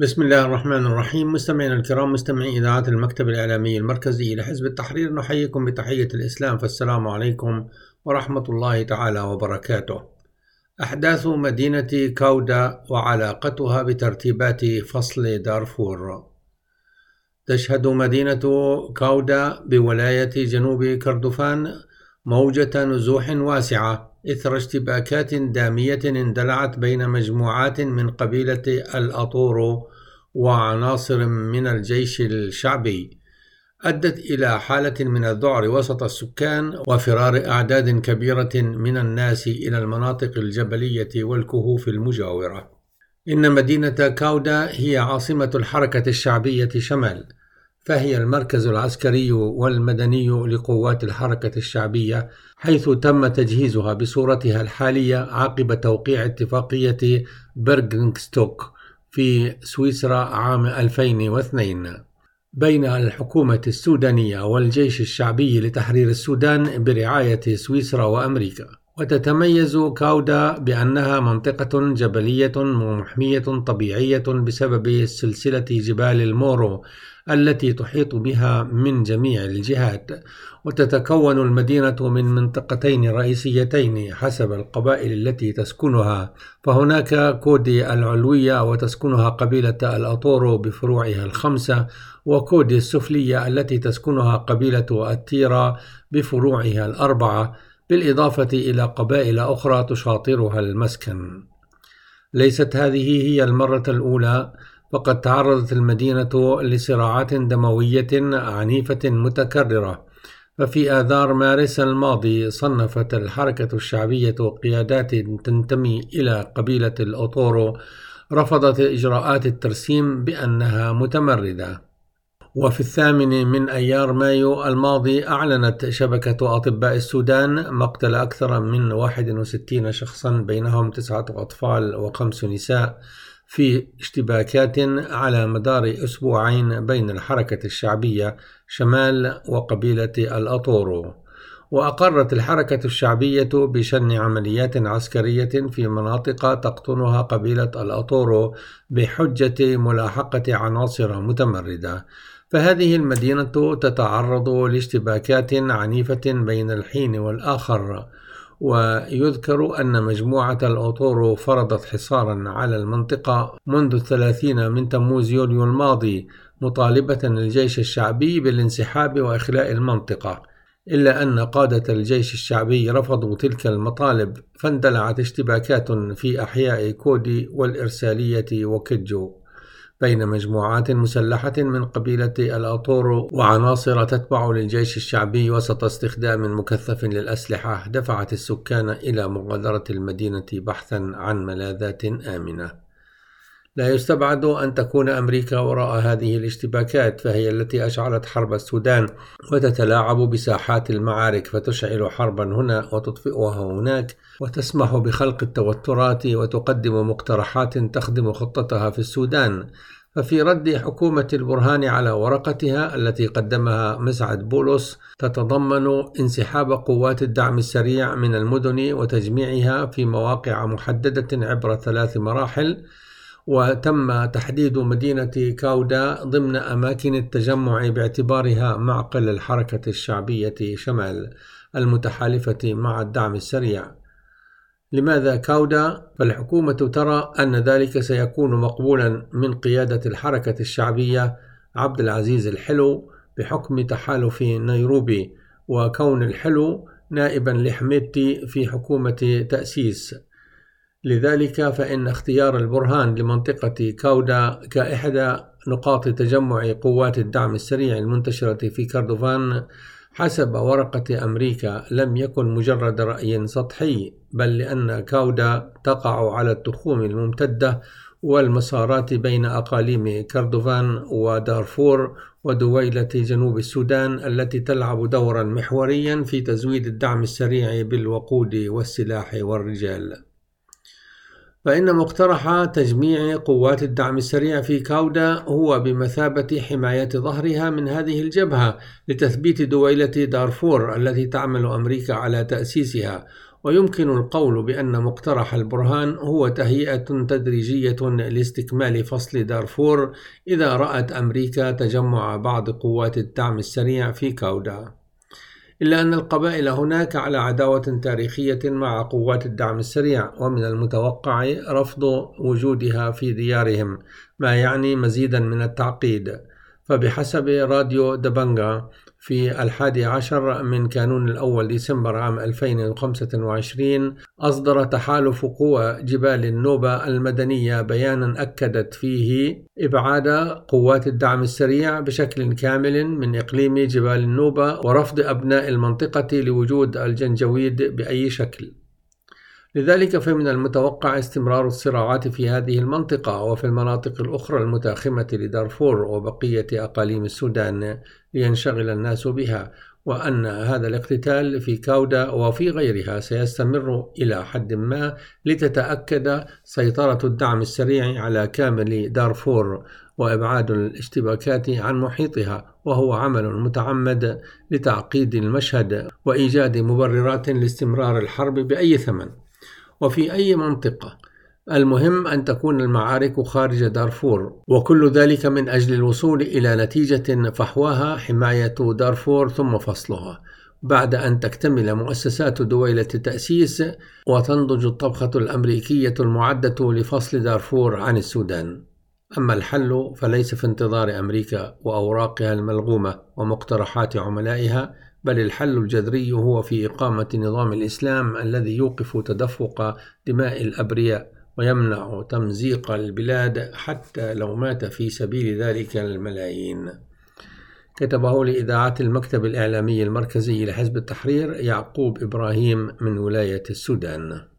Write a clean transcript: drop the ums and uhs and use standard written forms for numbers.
بسم الله الرحمن الرحيم. مستمعينا الكرام، مستمعي إذاعة المكتب الإعلامي المركزي لحزب التحرير، نحييكم بتحية الإسلام، فالسلام عليكم ورحمة الله تعالى وبركاته. أحداث مدينة كودا وعلاقتها بترتيبات فصل دارفور. تشهد مدينة كودا بولاية جنوب كردفان موجة نزوح واسعة إثر اشتباكات دامية اندلعت بين مجموعات من قبيلة الأطورو وعناصر من الجيش الشعبي، أدت إلى حالة من الذعر وسط السكان وفرار أعداد كبيرة من الناس إلى المناطق الجبلية والكهوف المجاورة. إن مدينة كودا هي عاصمة الحركة الشعبية شمال، فهي المركز العسكري والمدني لقوات الحركة الشعبية، حيث تم تجهيزها بصورتها الحالية عقب توقيع اتفاقية بيرغنستوك في سويسرا عام 2002 بين الحكومة السودانية والجيش الشعبي لتحرير السودان برعاية سويسرا وأمريكا. وتتميز كودا بأنها منطقة جبلية ومحمية طبيعية بسبب سلسلة جبال المورو التي تحيط بها من جميع الجهات. وتتكون المدينة من منطقتين رئيسيتين حسب القبائل التي تسكنها، فهناك كودي العلوية وتسكنها قبيلة الأطورو بفروعها الخمسة، وكودي السفلية التي تسكنها قبيلة التيرا بفروعها الأربعة، بالإضافة إلى قبائل أخرى تشاطرها المسكن. ليست هذه هي المرة الأولى، فقد تعرضت المدينة لصراعات دموية عنيفة متكررة. ففي آذار مارس الماضي صنفت الحركة الشعبية قيادات تنتمي إلى قبيلة الأطورو رفضت إجراءات الترسيم بأنها متمردة. وفي 8 من أيار مايو الماضي أعلنت شبكة أطباء السودان مقتل أكثر من 61 شخصا بينهم 9 أطفال و5 نساء في اشتباكات على مدار أسبوعين بين الحركة الشعبية شمال وقبيلة الأطورو. وأقرت الحركة الشعبية بشن عمليات عسكرية في مناطق تقطنها قبيلة الأطورو بحجة ملاحقة عناصر متمردة. فهذه المدينة تتعرض لاشتباكات عنيفة بين الحين والآخر. ويذكر أن مجموعة الأطورو فرضت حصارا على المنطقة منذ 30 من تموز يوليو الماضي، مطالبة الجيش الشعبي بالانسحاب وإخلاء المنطقة، إلا أن قادة الجيش الشعبي رفضوا تلك المطالب، فاندلعت اشتباكات في أحياء كودي والإرسالية وكجو بين مجموعات مسلحة من قبيلة الأطورو وعناصر تتبع للجيش الشعبي وسط استخدام مكثف للأسلحة دفعت السكان إلى مغادرة المدينة بحثا عن ملاذات آمنة. لا يستبعد أن تكون أمريكا وراء هذه الاشتباكات، فهي التي أشعلت حرب السودان وتتلاعب بساحات المعارك، فتشعل حربا هنا وتطفئها هناك، وتسمح بخلق التوترات وتقدم مقترحات تخدم خطتها في السودان. ففي رد حكومة البرهان على ورقتها التي قدمها مسعد بولس تتضمن انسحاب قوات الدعم السريع من المدن وتجميعها في مواقع محددة عبر 3 مراحل. وتم تحديد مدينة كودا ضمن أماكن التجمع باعتبارها معقل الحركة الشعبية شمال المتحالفة مع الدعم السريع. لماذا كودا؟ فالحكومة ترى أن ذلك سيكون مقبولا من قيادة الحركة الشعبية عبد العزيز الحلو بحكم تحالف نيروبي، وكون الحلو نائبا لحميدتي في حكومة تأسيس. لذلك فإن اختيار البرهان لمنطقة كودا كإحدى نقاط تجمع قوات الدعم السريع المنتشرة في كردفان حسب ورقة أمريكا لم يكن مجرد رأي سطحي، بل لأن كودا تقع على التخوم الممتدة والمسارات بين أقاليم كردفان ودارفور ودويلة جنوب السودان التي تلعب دورا محوريا في تزويد الدعم السريع بالوقود والسلاح والرجال. فإن مقترح تجميع قوات الدعم السريع في كودا هو بمثابة حماية ظهرها من هذه الجبهة لتثبيت دويلة دارفور التي تعمل أمريكا على تأسيسها، ويمكن القول بأن مقترح البرهان هو تهيئة تدريجية لاستكمال فصل دارفور إذا رأت أمريكا تجمع بعض قوات الدعم السريع في كاودا، إلا أن القبائل هناك على عداوة تاريخية مع قوات الدعم السريع، ومن المتوقع رفض وجودها في ديارهم، ما يعني مزيدا من التعقيد. فبحسب راديو دبنجا في 11 من كانون الأول ديسمبر عام 2025 أصدر تحالف قوى جبال النوبة المدنية بيانا أكدت فيه إبعاد قوات الدعم السريع بشكل كامل من إقليم جبال النوبة ورفض أبناء المنطقة لوجود الجنجويد بأي شكل. لذلك فمن المتوقع استمرار الصراعات في هذه المنطقة وفي المناطق الأخرى المتاخمة لدارفور وبقية أقاليم السودان لينشغل الناس بها، وأن هذا الاقتتال في كاودا وفي غيرها سيستمر إلى حد ما لتتأكد سيطرة الدعم السريع على كامل دارفور وإبعاد الاشتباكات عن محيطها، وهو عمل متعمد لتعقيد المشهد وإيجاد مبررات لاستمرار الحرب بأي ثمن وفي أي منطقة. المهم أن تكون المعارك خارج دارفور، وكل ذلك من أجل الوصول إلى نتيجة فحواها حماية دارفور ثم فصلها، بعد أن تكتمل مؤسسات دويلة التأسيس وتنضج الطبخة الأمريكية المعدة لفصل دارفور عن السودان. أما الحل فليس في انتظار أمريكا وأوراقها الملغومة ومقترحات عملائها، بل الحل الجذري هو في إقامة نظام الإسلام الذي يوقف تدفق دماء الأبرياء ويمنع تمزيق البلاد حتى لو مات في سبيل ذلك الملايين. كتبه لإذاعة المكتب الإعلامي المركزي لحزب التحرير يعقوب إبراهيم من ولاية السودان.